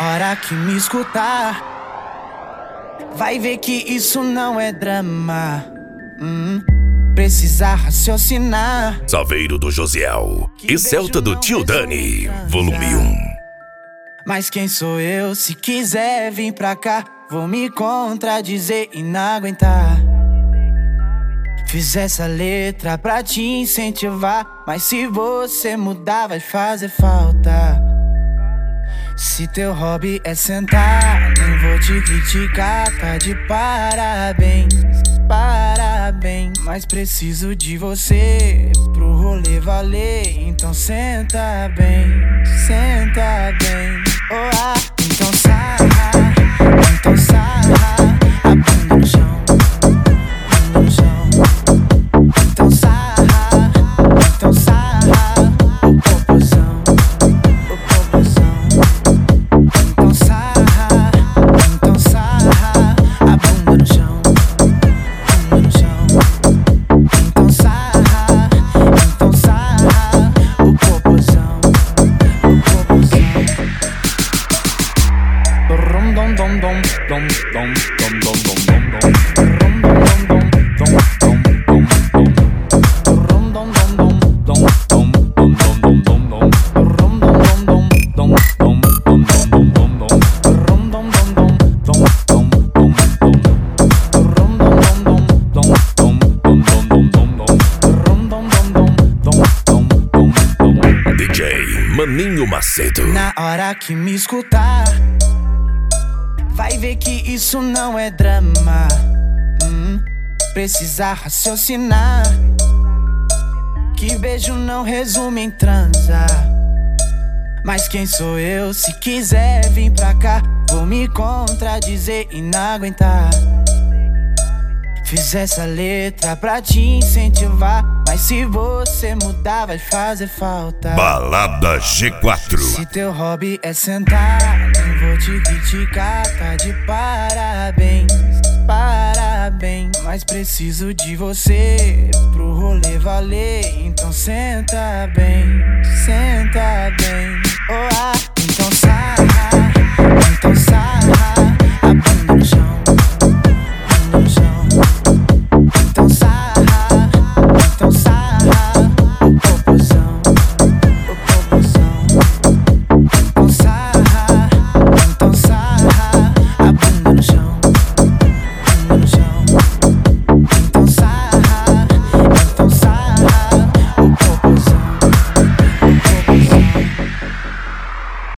hora que me escutar, vai ver que isso não é drama. Precisa raciocinar. Saveiro do Josiel e Celta do Tio Dani, volume 1. Mas quem sou eu? Se quiser vir pra cá, vou me contradizer e não aguentar. Fiz essa letra pra te incentivar, mas se você mudar vai fazer falta. Se teu hobby é sentar, nem vou te criticar, tá de parabéns, parabéns. Mas preciso de você pro rolê valer, então senta bem, senta bem. Oh, ah, então sarra, a bunda no chão, bunda no chão. Então sarra, o popozão, o popozão. Então sarra, a bunda no chão, bunda no chão. Então sarra, o popozão, o popozão. Rom dom dom dom dom dom dom dom dom dom. Rom dom dom dom dom dom dom. Rom dom dom dom dom dom dom dom dom dom. Rom dom dom dom dom dom dom dom dom dom. Rom dom dom dom dom dom dom dom. Rom dom dom dom dom dom dom dom dom. Rom dom dom dom dom dom dom. DJ Maninho Macedo. Na hora que me escutar, vai ver que isso não é drama. Precisa raciocinar, que beijo não resume em transar. Mas quem sou eu? Se quiser vir pra cá, vou me contradizer e não aguentar. Fiz essa letra pra te incentivar, mas se você mudar vai fazer falta. Balada G4. Se teu hobby é sentar, nem vou te criticar, tá de parabéns, parabéns. Mas preciso de você pro rolê valer, então senta bem, senta bem. Oh, ah.